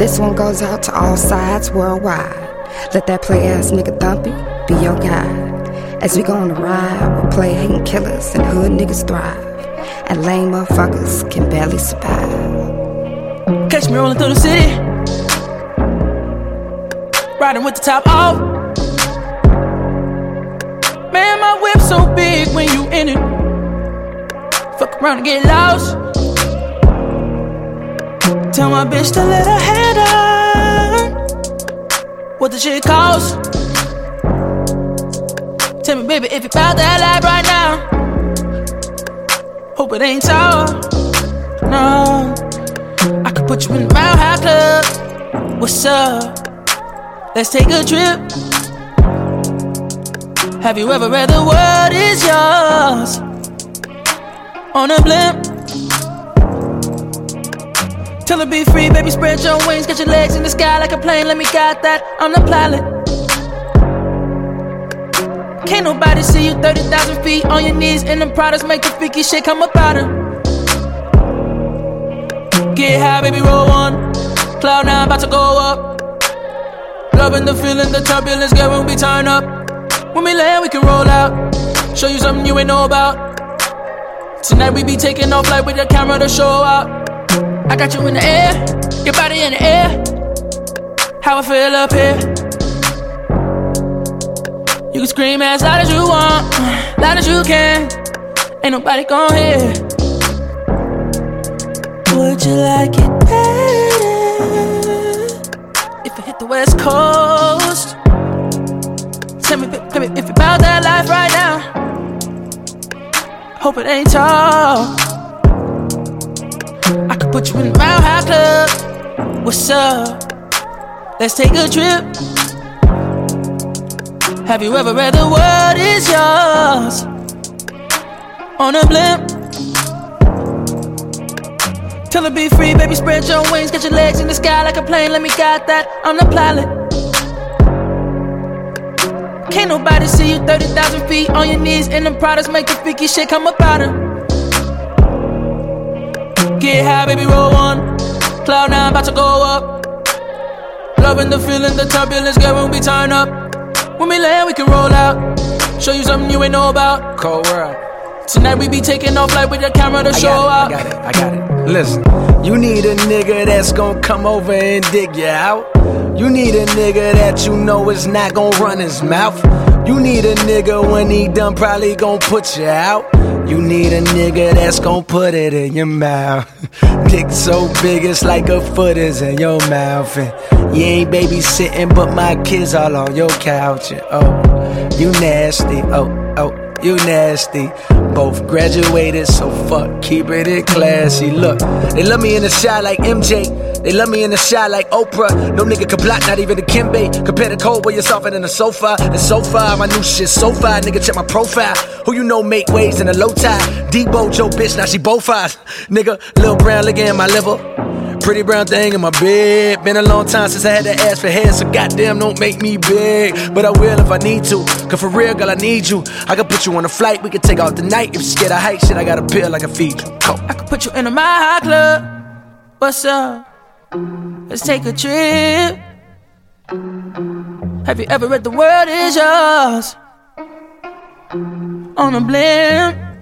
This one goes out to all sides worldwide. Let that play ass nigga Thumpy be your guide. As we go on a ride where play hating killers and hood niggas thrive, and lame motherfuckers can barely survive. Catch me rolling through the city, riding with the top off. Man, my whip so big when you in it. Fuck around and get lost. Tell my bitch to let her head on. What the shit cost? Tell me, baby, if you bout that life right now. Hope it ain't tall. No, I could put you in the Mile High Club. What's up? Let's take a trip. Have you ever read the world is yours on a blimp? Tell her be free, baby, spread your wings. Get your legs in the sky like a plane. Let me guide that, I'm the pilot. Can't nobody see you 30,000 feet on your knees. And them products make the freaky shit come up out her. Get high, baby, roll one. Cloud 9 about to go up. Loving the feeling, the turbulence, get when we turn up. When we land, we can roll out. Show you something you ain't know about. Tonight we be taking off like with the camera to show out. I got you in the air, your body in the air. How I feel up here. You can scream as loud as you want, loud as you can. Ain't nobody gon' hear. Would you like it better if I hit the West Coast? Tell me, baby, if you bout that life right now. Hope it ain't tall. I could put you in the Mile High Club. What's up? Let's take a trip. Have you ever read the world is yours on a blimp? Tell her be free, baby, spread your wings. Get your legs in the sky like a plane. Let me guide that, I'm the pilot. Can't nobody see you 30,000 feet on your knees. And them products make the freaky shit come up out her. Get high, baby, roll one. Cloud 9 about to go up. Loving the feeling, the turbulence, get when we turn up. When we land, we can roll out. Show you something you ain't know about. Cold world. Tonight we be taking off like with the camera to show out. I got it. Listen, you need a nigga that's gon' come over and dig you out. You need a nigga that you know is not gon' run his mouth. You need a nigga when he done probably gon' put you out. You need a nigga that's gon' put it in your mouth. Dick so big it's like a foot is in your mouth. And you ain't babysitting but my kids all on your couch. And oh, you nasty, oh, you nasty. Both graduated, so fuck, keeping it classy. Look, they love me in the shot like MJ. They love me in the shot like Oprah. No nigga can block, not even the Kimbe. Compare the cold boy, you're softer than the sofa. And so far, my new shit so far. Nigga, check my profile. Who you know make waves in a low tide? Debo, Joe, bitch, now she both eyes. Nigga, Lil Brown looking at my liver. Pretty brown thing in my bed. Been a long time since I had to ask for head, so goddamn don't make me big. But I will if I need to, cause for real, girl, I need you. I can put you on a flight, we can take out the night. If you're scared of height, shit, I got a pill I can feed you. Go. I could put you in a Mile High Club. What's up? Let's take a trip. Have you ever read the world is yours on a blimp?